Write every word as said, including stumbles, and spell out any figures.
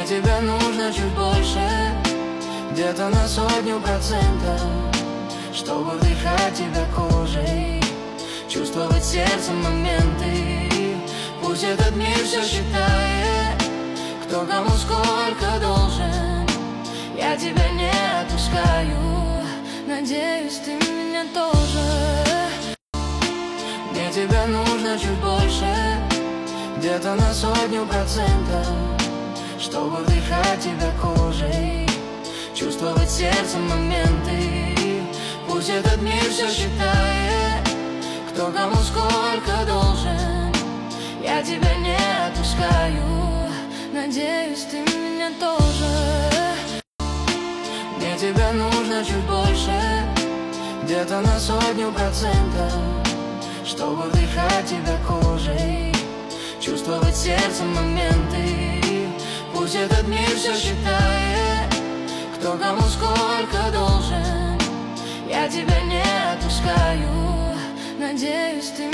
тебе нужно чуть больше, где-то на сотню процентов, чтобы вдыхать тебя кожей, чувствовать сердцем моменты. Пусть этот мир все считает, кто кому сколько должен, я тебя не отпускаю, надеюсь, ты меня тоже. Мне тебя нужно чуть больше, где-то на сотню процентов, чтобы вдыхать тебя кожей, чувствовать сердцем моменты. Пусть этот мир все считает, кто кому сколько должен, я тебя не отпускаю, надеюсь, ты меня тоже. Мне тебя нужно чуть больше, где-то на сотню процентов, чтобы вдыхать тебя кожей, чувствовать сердцем моменты. Пусть этот мир все считает, кто кому сколько должен, я тебя не отпускаю, надеюсь, ты